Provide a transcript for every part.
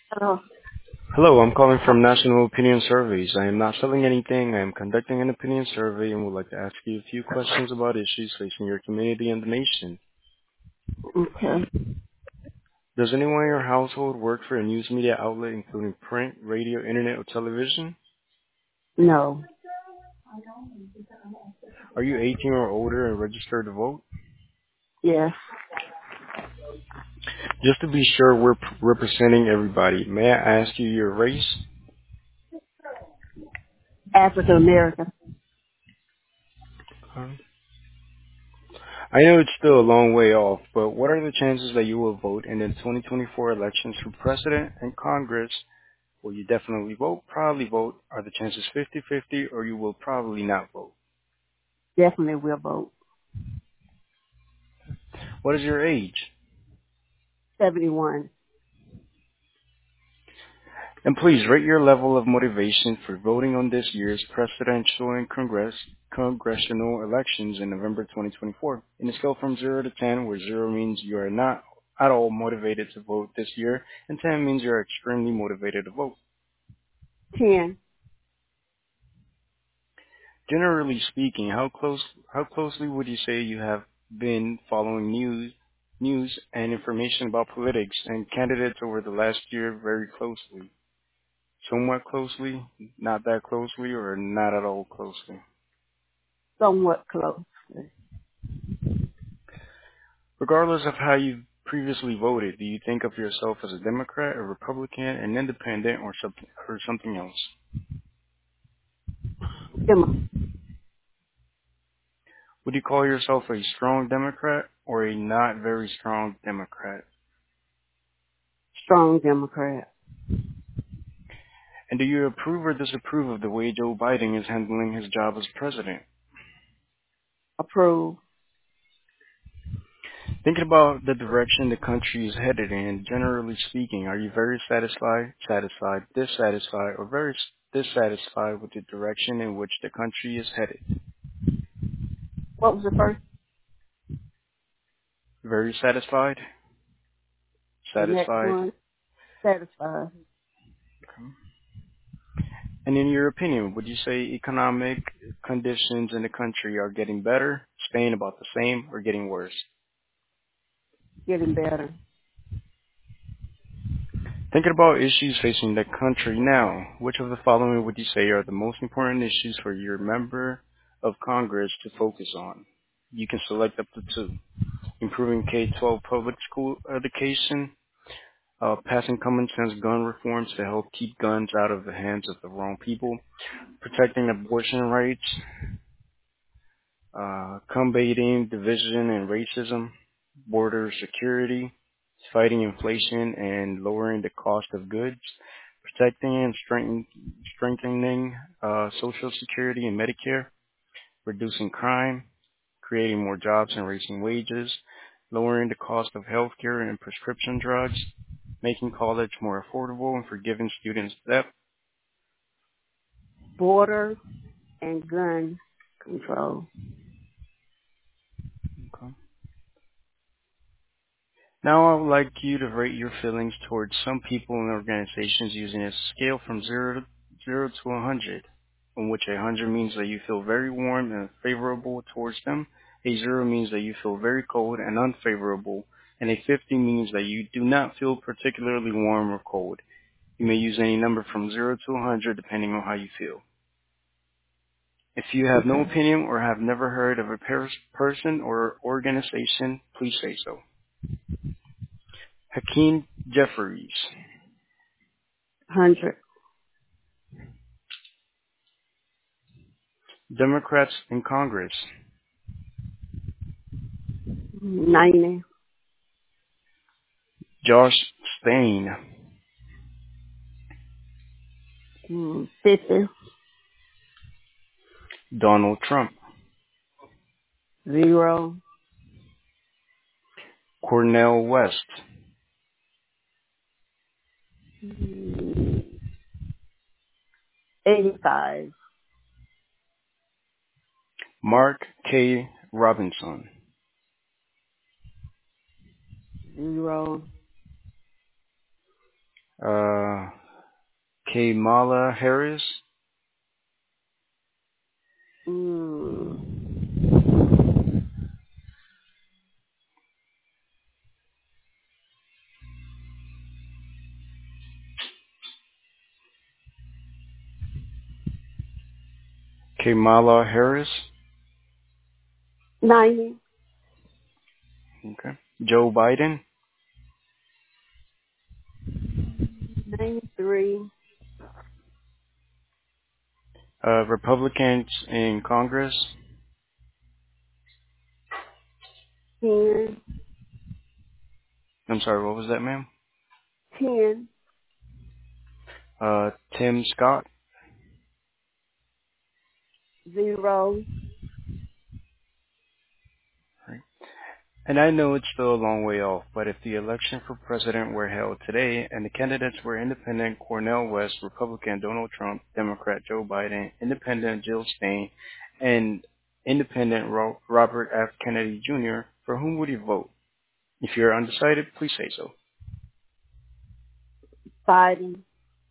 Oh, Hello, I'm calling from National Opinion Surveys. I am not selling anything. I am conducting an opinion survey and would like to ask you a few questions about issues facing your community and the nation. okay. Does anyone in your household work for a news media outlet including print, radio, internet, or television? No. Are you 18 or older and registered to vote? Yes. Just to be sure we're representing everybody, may I ask you your race? African American. I know it's still a long way off, but what are the chances that you will vote in the 2024 elections for president and Congress? Will you definitely vote, probably vote? Are the chances 50-50, or you will probably not vote? Definitely will vote. What is your age? 71. And please rate your level of motivation for voting on this year's presidential and congressional elections in November 2024. In a scale from 0 to 10, where 0 means you are not at all motivated to vote this year, and 10 means you are extremely motivated to vote. 10. Generally speaking, how closely would you say you have been following news and information about politics and candidates over the last year very closely? Somewhat closely, not that closely, or not at all closely? Somewhat close. Regardless of how you previously voted, do you think of yourself as a Democrat, a Republican, an independent, or something else? Would you call yourself a strong Democrat or a not very strong Democrat? Strong Democrat. And do you approve or disapprove of the way Joe Biden is handling his job as president? Approve. Thinking about the direction the country is headed in, generally speaking, are you very satisfied, dissatisfied, or very dissatisfied with the direction in which the country is headed? What was the first? Very satisfied, The next satisfied. one? Satisfied. And in your opinion, would you say economic conditions in the country are getting better, staying about the same, or getting worse? Getting better. Thinking about issues facing the country now, which of the following would you say are the most important issues for your member of Congress to focus on? You can select up to two. Improving K-12 public school education, passing common sense gun reforms to help keep guns out of the hands of the wrong people, protecting abortion rights, combating division and racism, border security, fighting inflation and lowering the cost of goods, protecting and strengthening Social Security and Medicare, reducing crime, creating more jobs and raising wages, lowering the cost of healthcare and prescription drugs, making college more affordable and forgiving students' debt. Border and gun control. Okay. Now I would like you to rate your feelings towards some people and organizations using a scale from 0 to 100, in which 100 means that you feel very warm and favorable towards them, a 0 means that you feel very cold and unfavorable, and a 50 means that you do not feel particularly warm or cold. You may use any number from 0 to 100 depending on how you feel. If you have no Okay. opinion or have never heard of a person or organization, please say so. Hakeem Jeffries. 100. Democrats in Congress. 90. Josh Stein. 50. Donald Trump. 0. Cornel West. 85. Mark K. Robinson. 0. Kamala Harris, Mm, Kamala Harris, 90, okay. Joe Biden, 93, Republicans in Congress, 10, I'm sorry, what was that, ma'am? 10, Tim Scott, 0. right. And I know it's still a long way off, but if the election for president were held today and the candidates were Independent Cornel West, Republican Donald Trump, Democrat Joe Biden, Independent Jill Stein, and Independent Robert F. Kennedy Jr., for whom would you vote? If you're undecided, please say so. Biden.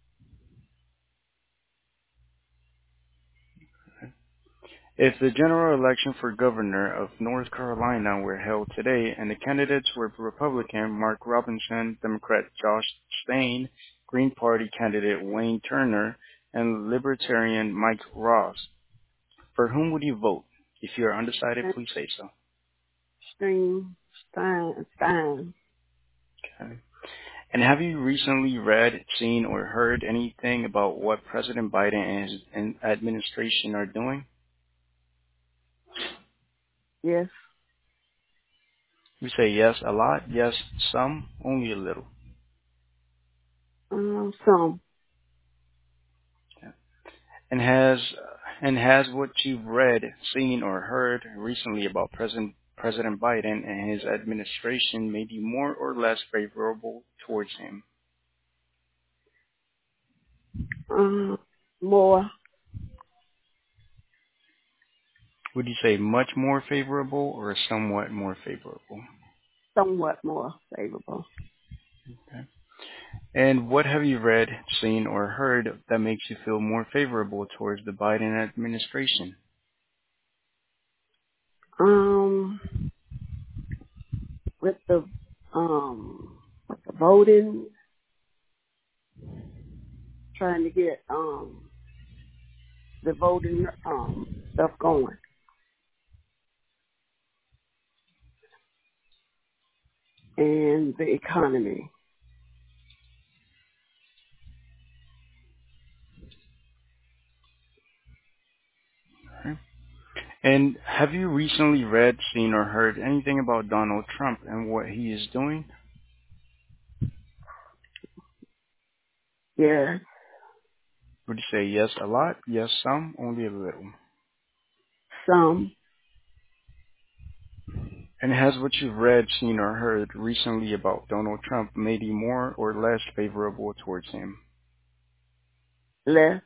If the general election for governor of North Carolina were held today and the candidates were Republican Mark Robinson, Democrat Josh Stein, Green Party candidate Wayne Turner, and Libertarian Mike Ross, for whom would you vote? If you are undecided, please say so. Stein. Okay. And have you recently read, seen, or heard anything about what President Biden and his administration are doing? Yes. We say yes a lot, yes some, only a little. Some. And has what you've read, seen, or heard recently about President Biden and his administration made you more or less favorable towards him? More. Would you say much more favorable or somewhat more favorable? Somewhat more favorable. Okay. And what have you read, seen, or heard that makes you feel more favorable towards the Biden administration? With the voting, trying to get the voting stuff going, and the economy. Okay. And have you recently read, seen, or heard anything about Donald Trump and what he is doing? Yes. Would you say yes a lot, yes some, only a little? Some. And has what you've read, seen, or heard recently about Donald Trump made you more or less favorable towards him? Less.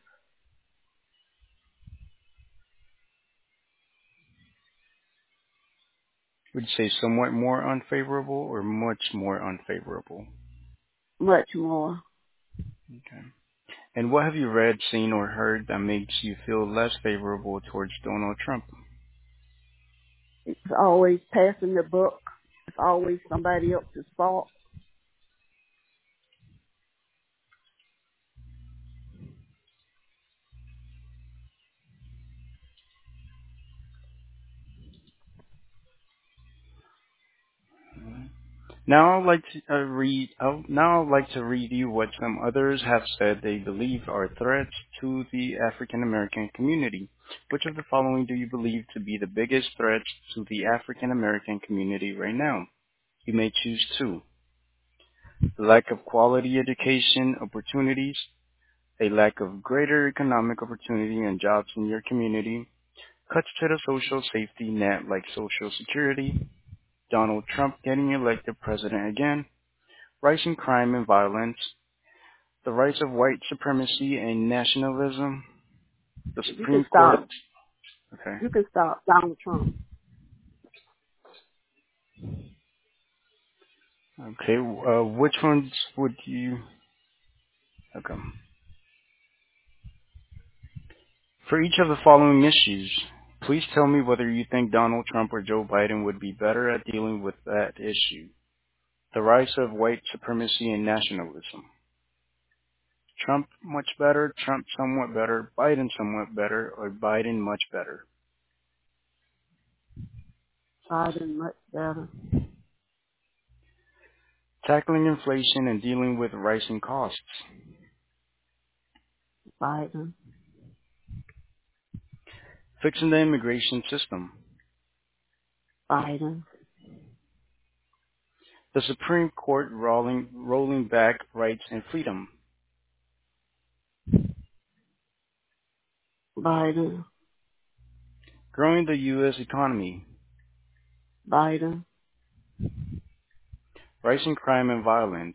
Would you say somewhat more unfavorable or much more unfavorable? Much more. Okay. And what have you read, seen, or heard that makes you feel less favorable towards Donald Trump? It's always passing the buck. It's always somebody else's fault. Now I'd like to read you what some others have said they believe are threats to the African American community. Which of the following do you believe to be the biggest threats to the African American community right now? You may choose two. The lack of quality education opportunities, a lack of greater economic opportunity and jobs in your community, cuts to the social safety net like Social Security, Donald Trump getting elected president again, rising crime and violence, the rise of white supremacy and nationalism, the You can Supreme Court. stop. Okay. You can stop Donald Trump. Okay. Which ones would you? Okay. For each of the following issues, please tell me whether you think Donald Trump or Joe Biden would be better at dealing with that issue. The rise of white supremacy and nationalism. Trump much better, Trump somewhat better, Biden somewhat better, or Biden much better. Biden much better. Tackling inflation and dealing with rising costs. Biden. Fixing the immigration system. Biden. The Supreme Court rolling back rights and freedom. Biden. Growing the U.S. economy. Biden. Rising crime and violence.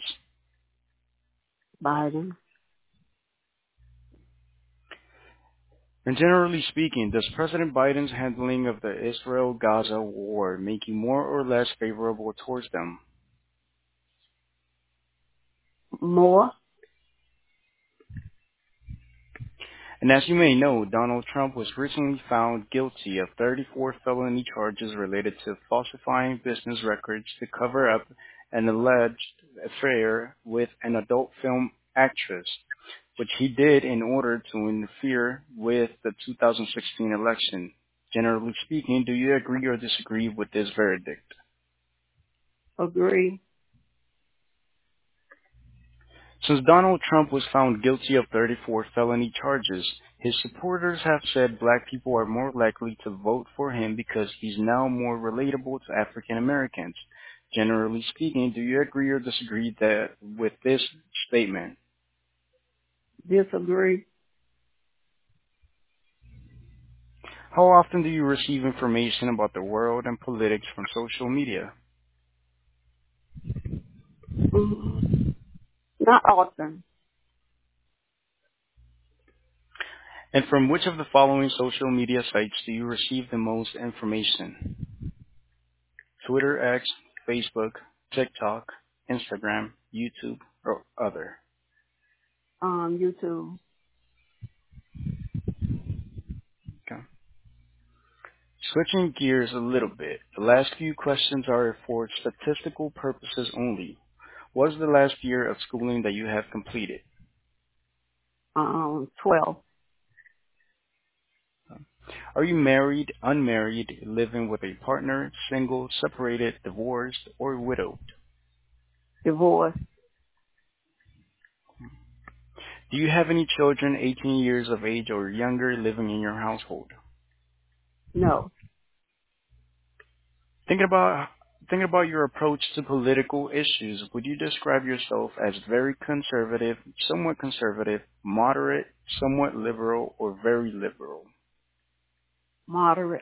Biden. And generally speaking, does President Biden's handling of the Israel-Gaza war make you more or less favorable towards them? More. And as you may know, Donald Trump was recently found guilty of 34 felony charges related to falsifying business records to cover up an alleged affair with an adult film actress, which he did in order to interfere with the 2016 election. Generally speaking, do you agree or disagree with this verdict? Agree. Since Donald Trump was found guilty of 34 felony charges, his supporters have said black people are more likely to vote for him because he's now more relatable to African Americans. Generally speaking, do you agree or disagree with this statement? Disagree. How often do you receive information about the world and politics from social media? Not often. And from which of the following social media sites do you receive the most information? Twitter, X, Facebook, TikTok, Instagram, YouTube, or other? YouTube. Okay. Switching gears a little bit, the last few questions are for statistical purposes only. What is the last year of schooling that you have completed? 12. Are you married, unmarried, living with a partner, single, separated, divorced, or widowed? Divorce. Do you have any children 18 years of age or younger living in your household? No. Thinking about your approach to political issues, would you describe yourself as very conservative, moderate, somewhat liberal, or very liberal? Moderate.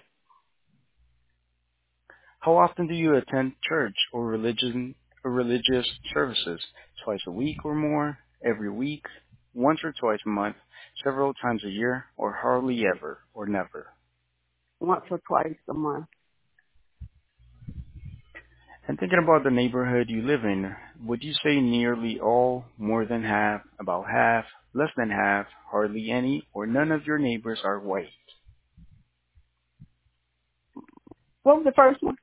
How often do you attend church or religious services? Twice a week or more? Every week? Once or twice a month? Several times a year? Or hardly ever? Or never? Once or twice a month. And thinking about the neighborhood you live in, would you say nearly all, more than half, about half, less than half, hardly any, or none of your neighbors are white? What was the first one?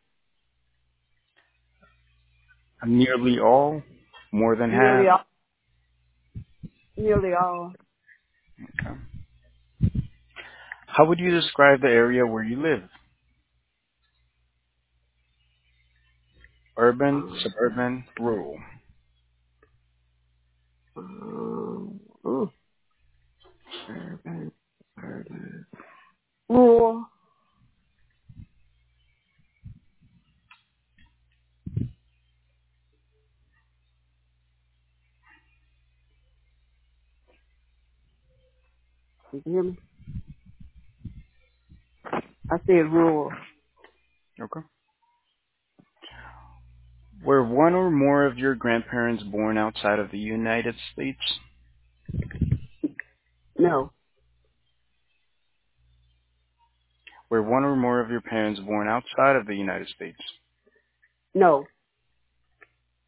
Nearly all, more than Nearly half. all. Nearly all. Okay. How would you describe the area where you live? Urban, suburban, rural? Ooh. Urban. Rural. You hear me? I said rural. Okay. Were one or more of your grandparents born outside of the United States? No. Were one or more of your parents born outside of the United States? No.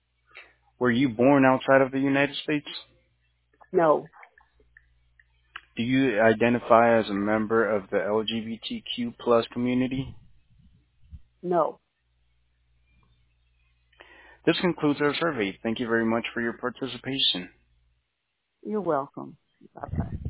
Were you born outside of the United States? No. Do you identify as a member of the LGBTQ plus community? No. This concludes our survey. Thank you very much for your participation. You're welcome. Bye-bye.